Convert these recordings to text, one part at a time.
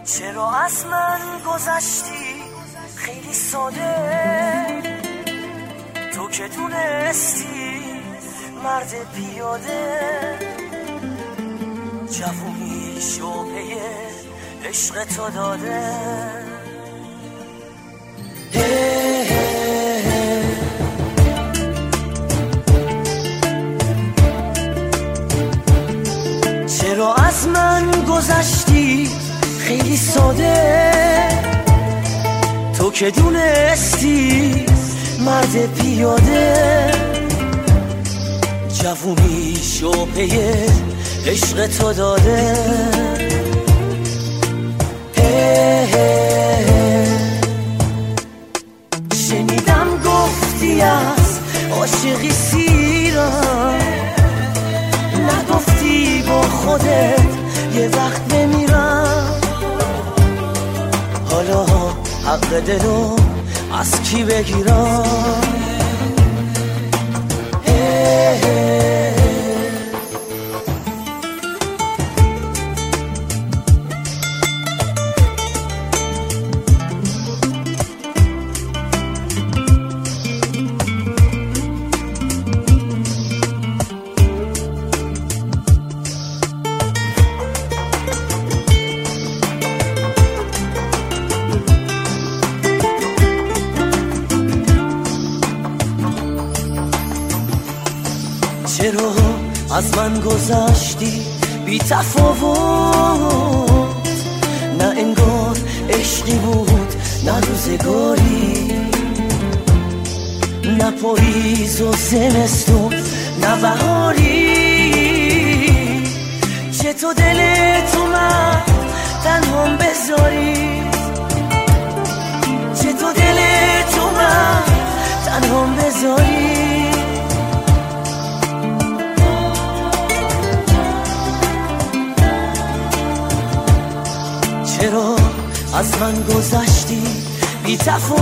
چرا از من گذشتی خیلی ساده، تو که دونستی مرد پیاده، جوونی شوقه عشق تو داده. چرا از من گذشتی خیلی ساده، تو که دونستی مرد پیاده، جوونی شوقه عشق تو داده. شنیدم گفتی از عاشقی سیرم، نگفتی با خودت یه وقت بمیرم. حالا حق دلو از کی بگیرم؟ چرا از من گذشتی بی تفاوت، نه انگار عشقی بود نه روزگاری، نه پاییز و زمستون نه بهاری. چه تو دلت اومد تنهام بذاری، چه تو دلت اومد تنهام بذاری. چرا از من گذشتی بی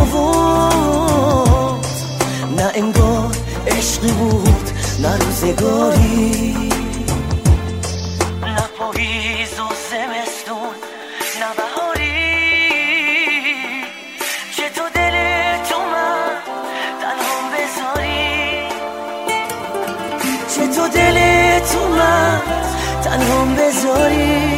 تفاوت، نه انگار عشقی بود نه روزگاری، نه پاییز و زمستون نه بهاری. چه تو دلت اومد تنهام بذاری، چه تو دلت اومد تنهام بذاری.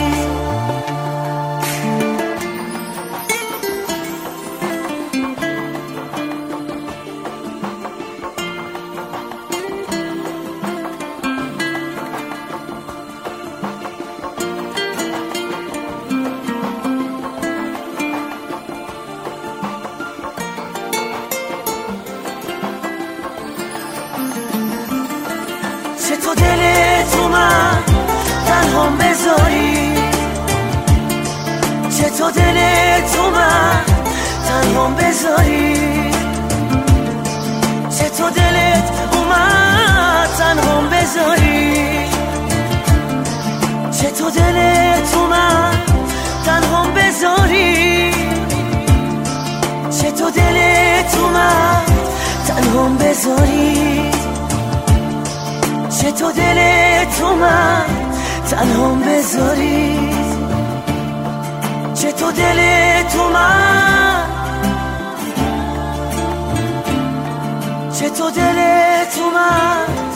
چه تو دلت اومد تنهام بذاری، چه تو دلت اومد تنهام بذاری، چه تو دلت اومد تنهام بذاری، چه تو دلت اومد تنهام بذاری، چه تو دلت اومد تنهام بذاری، چه تو دلت اومد تنهام بذاری، چه تو دلت اومد، چه تو دلت اومد